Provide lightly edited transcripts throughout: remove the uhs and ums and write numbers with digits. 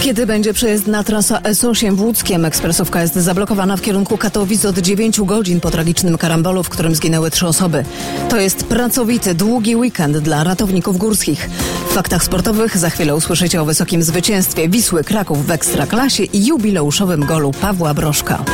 Kiedy będzie przejezdna trasa S8 w Łódzkiem? Ekspresówka jest zablokowana w kierunku Katowic od 9 godzin po tragicznym karambolu, w którym zginęły 3 osoby. To jest pracowity, długi weekend dla ratowników górskich. W faktach sportowych za chwilę usłyszycie o wysokim zwycięstwie Wisły Kraków w Ekstraklasie i jubileuszowym golu Pawła Brożka.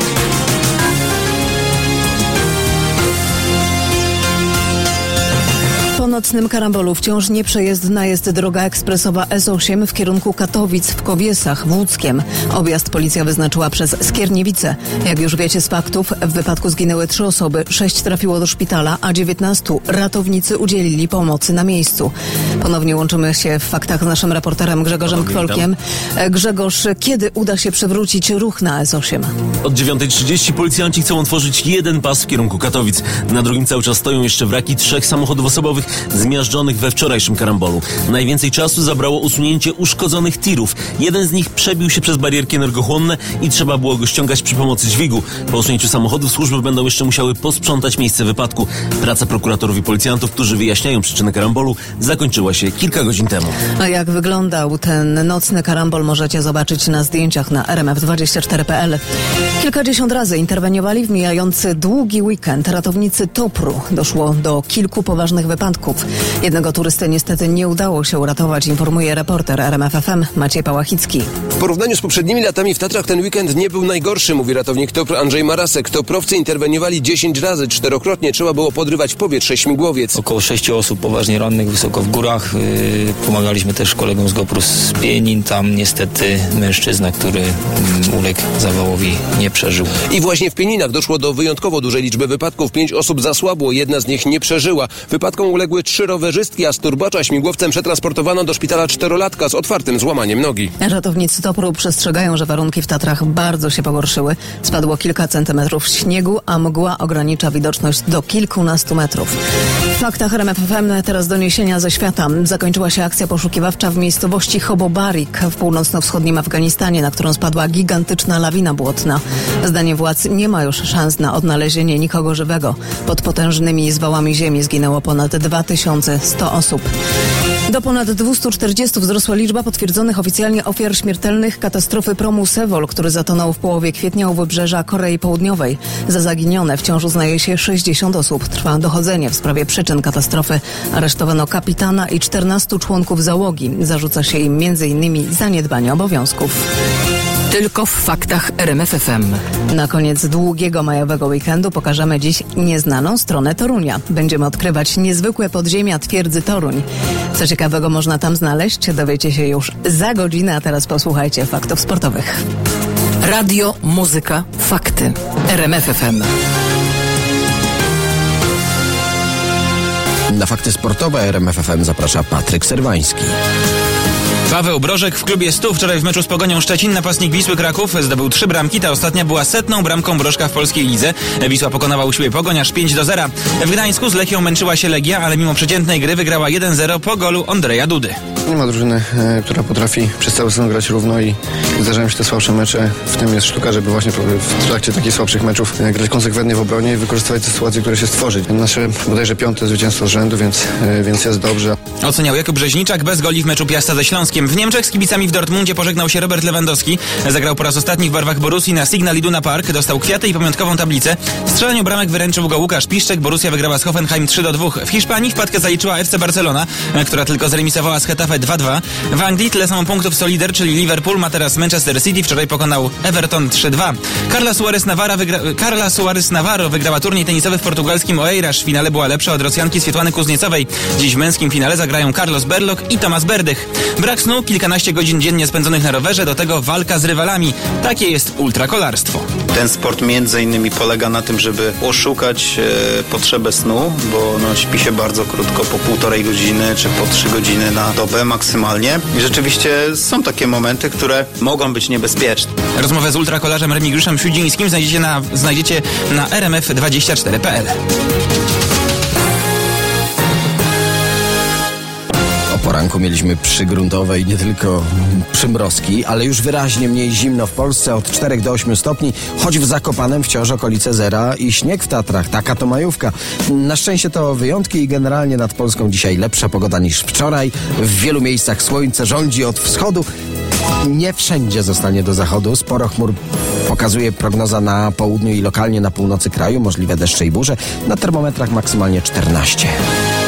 Po nocnym karambolu wciąż nieprzejezdna jest droga ekspresowa S8 w kierunku Katowic w Kowiesach w Łódzkiem. Objazd policja wyznaczyła przez Skierniewice. Jak już wiecie z faktów, w wypadku zginęły 3 osoby, 6 trafiło do szpitala, a 19 ratownicy udzielili pomocy na miejscu. Ponownie łączymy się w faktach z naszym reporterem Grzegorzem Kwolkiem. Grzegorz, kiedy uda się przywrócić ruch na S8? Od 9:30 policjanci chcą otworzyć jeden pas w kierunku Katowic. Na drugim cały czas stoją jeszcze wraki 3 samochodów osobowych zmiażdżonych we wczorajszym karambolu. Najwięcej czasu zabrało usunięcie uszkodzonych tirów. Jeden z nich przebił się przez barierki energochłonne i trzeba było go ściągać przy pomocy dźwigu. Po usunięciu samochodów służby będą jeszcze musiały posprzątać miejsce wypadku. Praca prokuratorów i policjantów, którzy wyjaśniają przyczynę karambolu, zakończyła się kilka godzin temu. A jak wyglądał ten nocny karambol, możecie zobaczyć na zdjęciach na rmf24.pl. Kilkadziesiąt razy interweniowali w mijający długi weekend ratownicy TOPR-u. Doszło do kilku poważnych wypadków. Jednego turysty niestety nie udało się uratować, informuje reporter RMF FM Maciej Pałachicki. W porównaniu z poprzednimi latami w Tatrach ten weekend nie był najgorszy, mówi ratownik TOPR Andrzej Marasek. Toprowcy interweniowali 10 razy, 4-krotnie trzeba było podrywać w powietrze śmigłowiec. Około 6 osób poważnie rannych wysoko w górach. Pomagaliśmy też kolegom z GoPro z Pienin. Tam niestety mężczyzna, który uległ zawałowi, nie przeżył. I właśnie w Pieninach doszło do wyjątkowo dużej liczby wypadków. 5 osób zasłabło, jedna z nich nie przeżyła. Wypadkom uległy 3 rowerzystki, a z turbacza śmigłowcem przetransportowano do szpitala 4-latka z otwartym złamaniem nogi. Ratownicy TOPR-u przestrzegają, że warunki w Tatrach bardzo się pogorszyły. Spadło kilka centymetrów śniegu, a mgła ogranicza widoczność do kilkunastu metrów. W faktach RMF FM teraz doniesienia ze świata. Zakończyła się akcja poszukiwawcza w miejscowości Hobobarik w północno-wschodnim Afganistanie, na którą spadła gigantyczna lawina błotna. Zdaniem władz nie ma już szans na odnalezienie nikogo żywego. Pod potężnymi zwałami ziemi zginęło ponad 2100 osób. Do ponad 240 wzrosła liczba potwierdzonych oficjalnie ofiar śmiertelnych katastrofy promu Sewol, który zatonął w połowie kwietnia u wybrzeża Korei Południowej. Za zaginione wciąż uznaje się 60 osób. Trwa dochodzenie w sprawie przyczyn katastrofy. Aresztowano kapitana i 14 członków załogi. Zarzuca się im m.in. zaniedbanie obowiązków. Tylko w faktach RMF FM. Na koniec długiego majowego weekendu pokażemy dziś nieznaną stronę Torunia. Będziemy odkrywać niezwykłe podziemia twierdzy Toruń. Co ciekawego można tam znaleźć, dowiecie się już za godzinę, a teraz posłuchajcie faktów sportowych. Radio, muzyka, fakty. RMF FM. Na fakty sportowe RMF FM zaprasza Patryk Serwański. Paweł Brożek w klubie 100 wczoraj w meczu z Pogonią Szczecin, napastnik Wisły Kraków, zdobył 3 bramki. Ta ostatnia była 100. bramką Brożka w polskiej lidze. Wisła pokonała u siebie Pogoń aż 5-0. W Gdańsku z Lechią męczyła się Legia, ale mimo przeciętnej gry wygrała 1-0 po golu Andrzeja Dudy. Nie ma drużyny, która potrafi przez cały sezon grać równo i zdarzają się te słabsze mecze. W tym jest sztuka, żeby właśnie w trakcie takich słabszych meczów grać konsekwentnie w obronie i wykorzystywać te sytuacje, które się stworzy. Nasze bodajże 5. zwycięstwo z rzędu, więc jest dobrze. Oceniał Jakub Rzeźniczak bez goli w meczu Piasta ze Śląskiem. W Niemczech z kibicami w Dortmundzie pożegnał się Robert Lewandowski. Zagrał po raz ostatni w barwach Borussii na Signal Iduna Park. Dostał kwiaty i pamiątkową tablicę. W strzelaniu bramek wyręczył go Łukasz Piszczek. Borussia wygrała z Hoffenheim 3-2. W Hiszpanii wpadkę zaliczyła FC Barcelona, która tylko zremisowała z Getafe 2-2. W Anglii tyle samo punktów co lider, czyli Liverpool, ma teraz Manchester City. Wczoraj pokonał Everton 3-2. Carla Suarez Navarro wygrała turniej tenisowy w portugalskim Oeiras. W finale była lepsza od Rosjanki Swietłany Kuzniecowej. Dziś w męskim finale zagrają Carlos Berlok i Tomasz Berdych. Brak snu, kilkanaście godzin dziennie spędzonych na rowerze, do tego walka z rywalami. Takie jest ultrakolarstwo. Ten sport między innymi polega na tym, żeby oszukać potrzebę snu, bo śpi się bardzo krótko, po 1,5 godziny czy po 3 godziny na dobę maksymalnie. I rzeczywiście są takie momenty, które mogą być niebezpieczne. Rozmowę z ultrakolarzem Remigiuszem Siudzińskim znajdziecie na rmf24.pl. Poranku mieliśmy przygruntowe i nie tylko przymrozki, ale już wyraźnie mniej zimno w Polsce, od 4 do 8 stopni, choć w Zakopanem wciąż okolice zera i śnieg w Tatrach. Taka to majówka. Na szczęście to wyjątki i generalnie nad Polską dzisiaj lepsza pogoda niż wczoraj. W wielu miejscach słońce rządzi od wschodu. Nie wszędzie zostanie do zachodu. Sporo chmur pokazuje prognoza na południu i lokalnie na północy kraju. Możliwe deszcze i burze. Na termometrach maksymalnie 14.